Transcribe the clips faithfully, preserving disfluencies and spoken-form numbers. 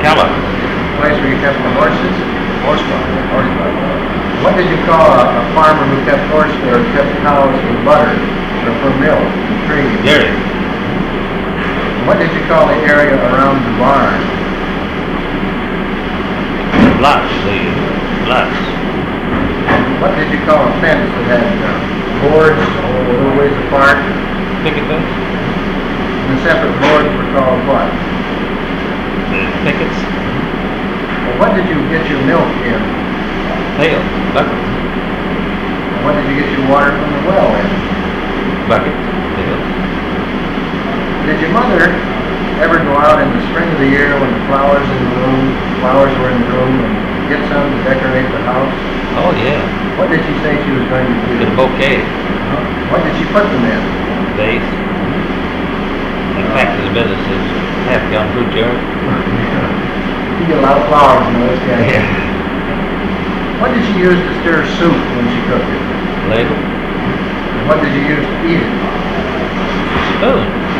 Keller. Place where you kept the horses? Horse farm. Horse farm. What did you call a, a farmer who kept horses or kept cows for butter or for milk and cream? Dairy. What did you call the area around the barn? Lots. The lots. What did you call a fence that had uh, boards a little ways apart? Picket fence. And the separate boards were called what? The pickets. Well, what did you get your milk in? Pail. Bucket. What did you get your water from the well in? Bucket. Pail. Did your mother ever go out in the spring of the year when the flowers in the bloom, flowers were in bloom, and get some to decorate the house? Oh yeah. What did she say she was going to do? Good bouquet. Uh-huh. What did she put them in? Vase. In fact, the business is half gone fruit jar. You get a lot of flowers in those guys. Yeah. What did she use to stir soup when she cooked it? Ladle. And what did you use to eat it? Spoon.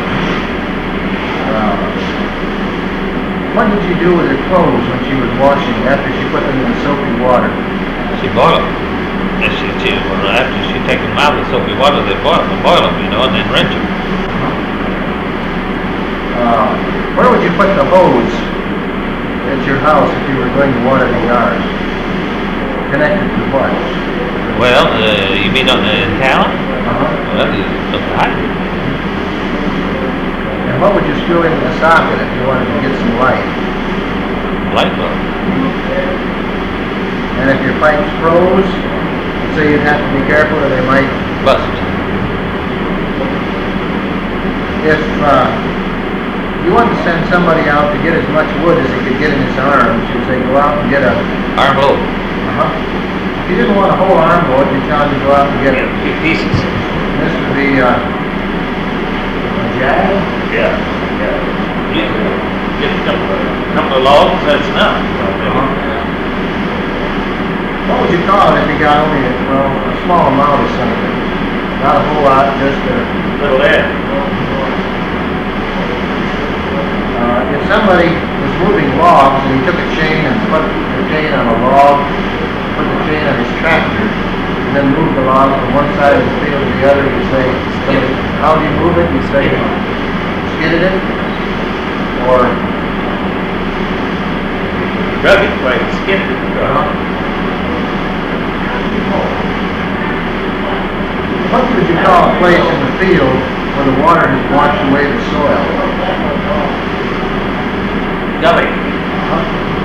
Uh, what did you do with her clothes when she was washing after she put them in the soapy water? She boiled them. And she, she, well, after she take them out of the soapy water, they boil them, boil them, you know, and then rinse them. Uh, where would you put the hose at your house if you were going to water the yard? Connected to what? Well, uh, you mean on the town? Uh-huh. Well, you look hydrant. And what would you screw into the socket if you wanted to get some light? Light bulb. And if your pipes froze, so you'd have to be careful or they might Bust. If uh, you wanted to send somebody out to get as much wood as he could get in his arms, you'd say go out and get a... Arm load. Uh-huh. If you didn't want a whole armload, you'd tell him to go out and get Yeah, a... a few pieces. This would be uh, a jag? Yeah. Yeah. You get a couple of, couple of logs, that's enough. Uh-huh. What would you call it if you got only a, well, a small amount of something? Not a whole lot, just a... Little air. Uh, if somebody was moving logs and he took a chain and put the chain on a log, put the chain on his tractor, and then moved the log from one side of the field to the other, you say, how do you move it? You say, skidded it? Or... Drug it, right, skinned it. Uh-huh. What would you call a place in the field where the water has washed away the soil? Gully. Uh-huh.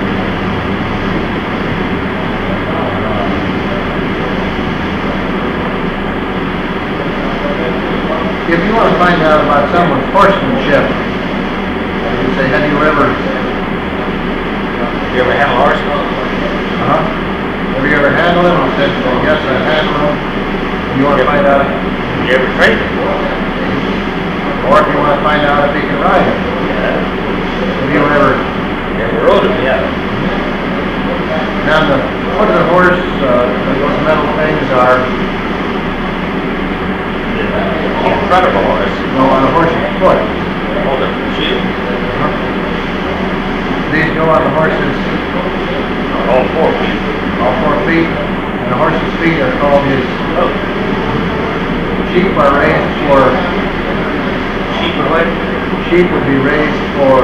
If you want to find out about someone's horsemanship, you say, have you ever... You ever handle horse? Uh-huh. Have you ever handled him? He said, well, yes, I handled him. You want to find out, You ever trained him? or if you want to find out if he can ride him. Yeah. Have you ever... You ever rode him? Yeah. Now, the foot of the horse, uh, those metal things are, In front of a horse. no, on the horse's foot. Hold up the shield. These go on the horse's, All four feet. all four feet, and the horse's feet are called his Oh. sheep are raised for, Sheep or what? sheep would be raised for,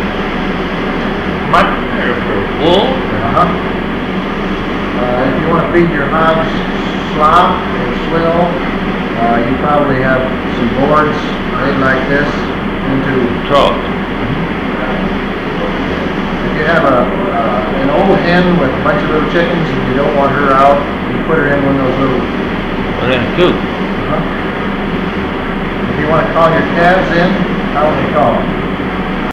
Mutton or for wool? uh-huh. Uh, if you want to feed your hogs slop or swill, uh, you probably have some boards made like this into, Trough. if you have a, uh, an old hen with a bunch of little chickens and you don't want her out, you put her in one of those little, Or in a coop. uh-huh. If you want to call your calves in, how would you call them?